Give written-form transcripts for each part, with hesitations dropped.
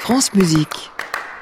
France Musique.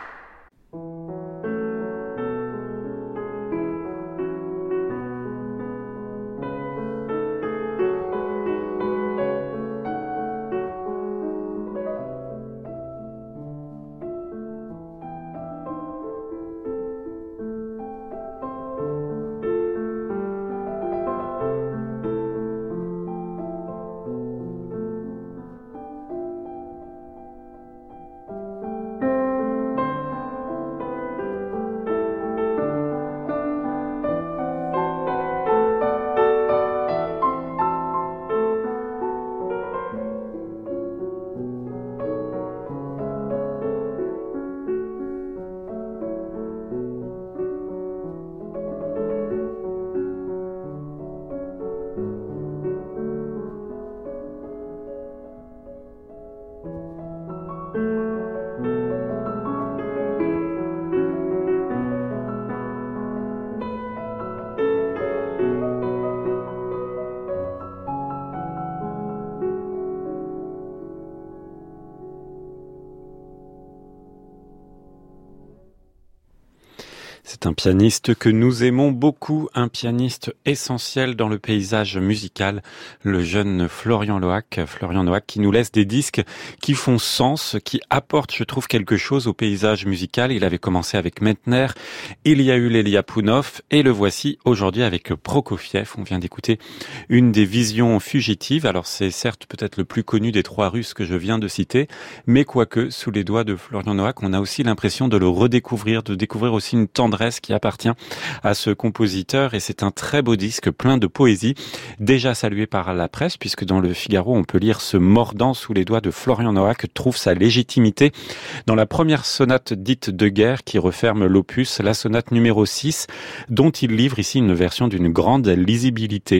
C'est un pianiste que nous aimons beaucoup, un pianiste essentiel dans le paysage musical, le jeune Florian Loac qui nous laisse des disques qui font sens, qui apportent, je trouve, quelque chose au paysage musical. Il avait commencé avec Medtner, il y a eu Lélia Pounov et le voici aujourd'hui avec Prokofiev. On vient d'écouter une des visions fugitives. Alors c'est certes peut-être le plus connu des trois Russes que je viens de citer, mais quoique sous les doigts de Florian Loac, on a aussi l'impression de le redécouvrir, de découvrir aussi une tendresse qui appartient à ce compositeur, et c'est un très beau disque plein de poésie, déjà salué par la presse, puisque dans le Figaro on peut lire: ce mordant sous les doigts de Florian Loac trouve sa légitimité dans la première sonate dite de guerre qui referme l'opus, la sonate numéro 6, dont il livre ici une version d'une grande lisibilité.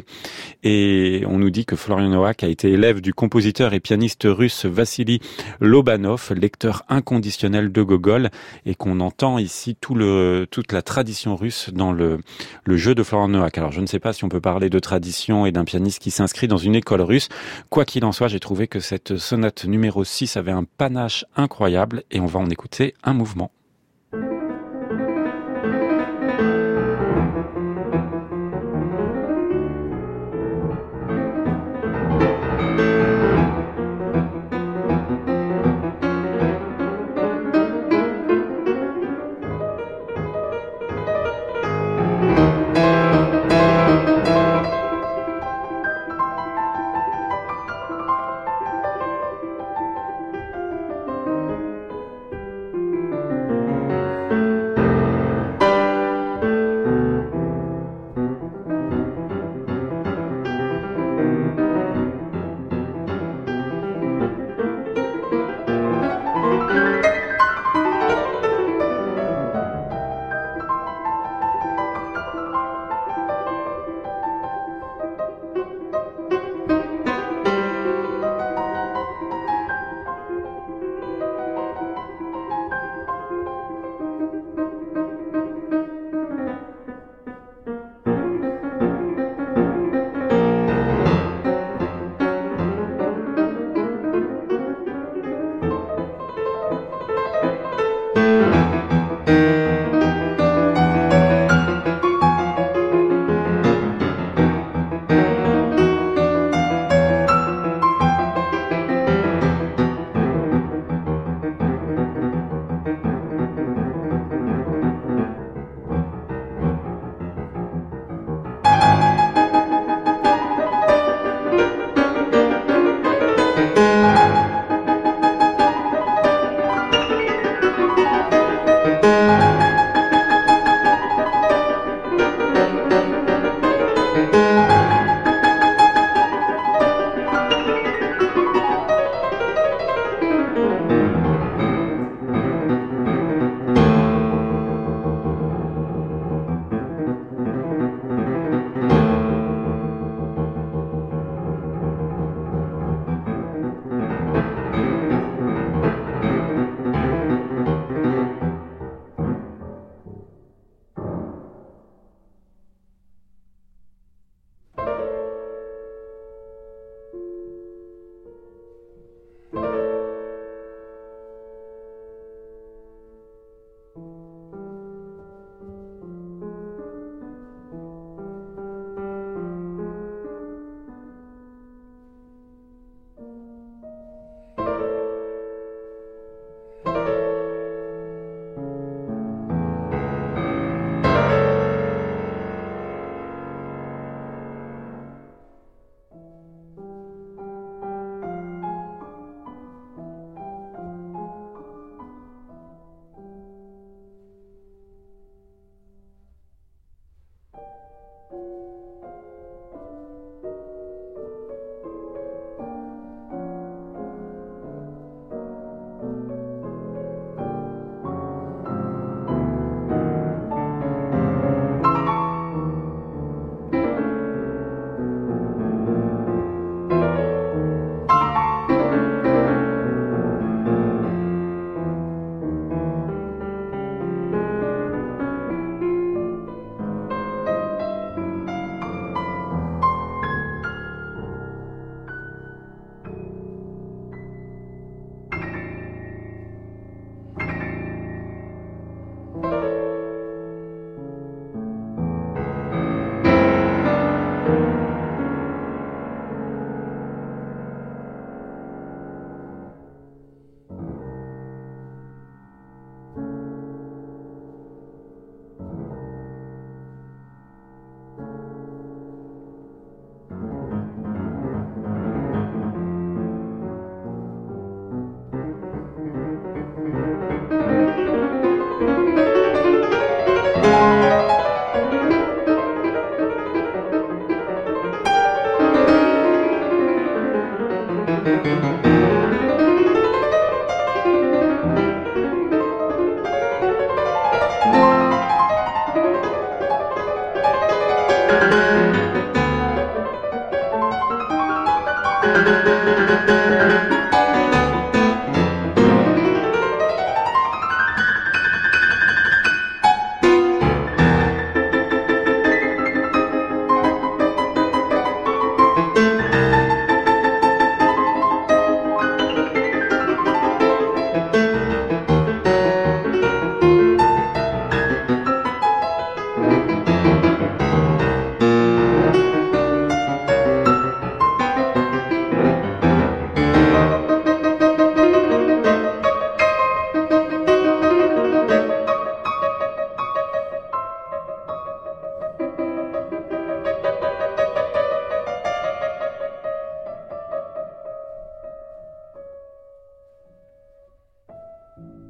Et on nous dit que Florian Loac a été élève du compositeur et pianiste russe Vassili Lobanov, lecteur inconditionnel de Gogol, et qu'on entend ici toute la tradition russe dans le jeu de Florian Loac. Alors je ne sais pas si on peut parler de tradition et d'un pianiste qui s'inscrit dans une école russe. Quoi qu'il en soit, j'ai trouvé que cette sonate numéro 6 avait un panache incroyable, et on va en écouter un mouvement.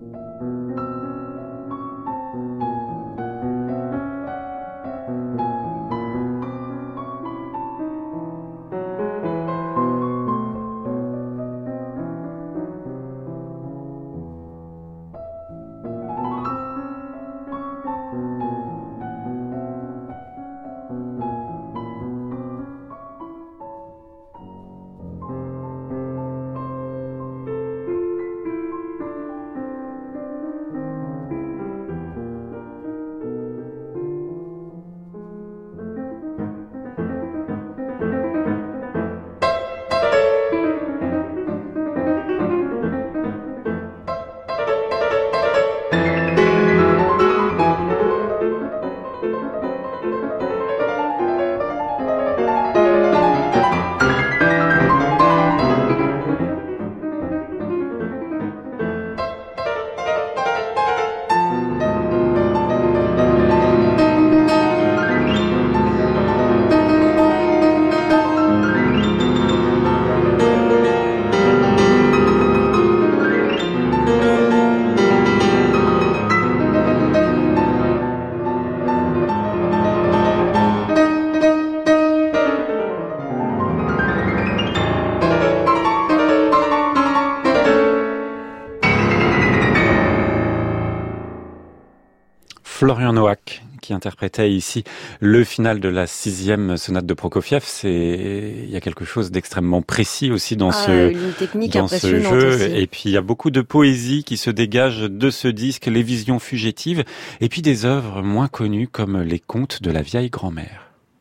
Florian Noack qui interprétait ici le final de la 6e sonate de Prokofiev. Il y a quelque chose d'extrêmement précis aussi dans ce jeu. Aussi. Et puis il y a beaucoup de poésie qui se dégage de ce disque, les visions fugitives, et puis des œuvres moins connues comme les contes de la vieille grand-mère.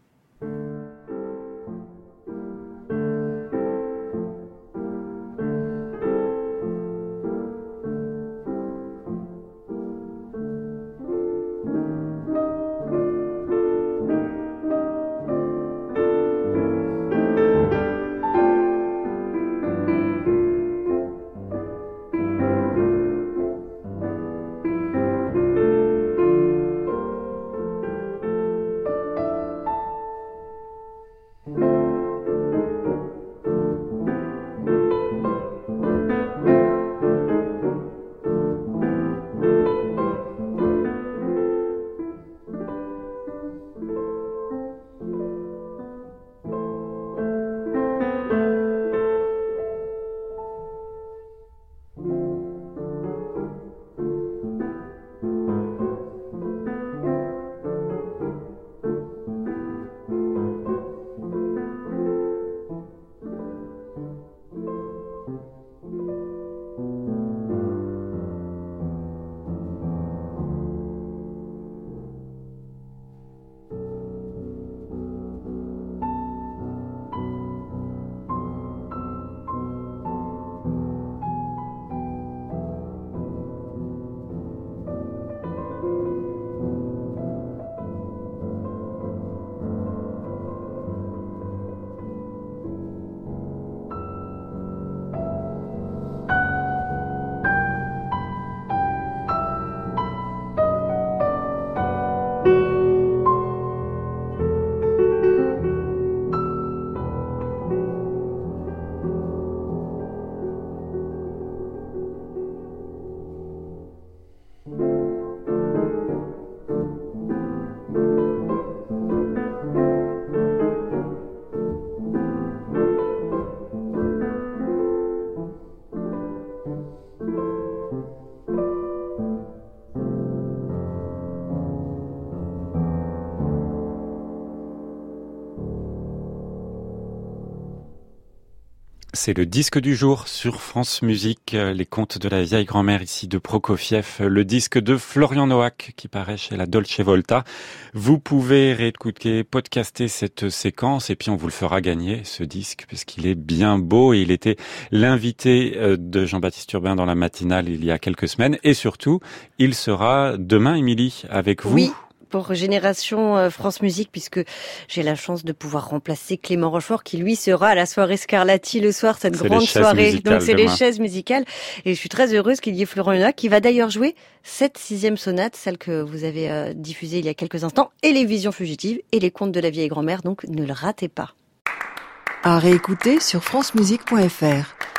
C'est le disque du jour sur France Musique, les contes de la vieille grand-mère ici de Prokofiev, le disque de Florian Noack qui paraît chez la Dolce Volta. Vous pouvez réécouter, podcaster cette séquence et puis on vous le fera gagner ce disque puisqu'il est bien beau et il était l'invité de Jean-Baptiste Urbain dans la matinale il y a quelques semaines et surtout il sera demain, Émilie, avec vous. Oui. Pour Génération France Musique, puisque j'ai la chance de pouvoir remplacer Clément Rochefort, qui lui sera à la soirée Scarlatti le soir, cette grande soirée. Donc c'est les chaises musicales. Et je suis très heureuse qu'il y ait Florian Noack, qui va d'ailleurs jouer cette 6e sonate, celle que vous avez diffusée il y a quelques instants, et les visions fugitives, et les contes de la vieille grand-mère, donc ne le ratez pas. À réécouter sur francemusique.fr.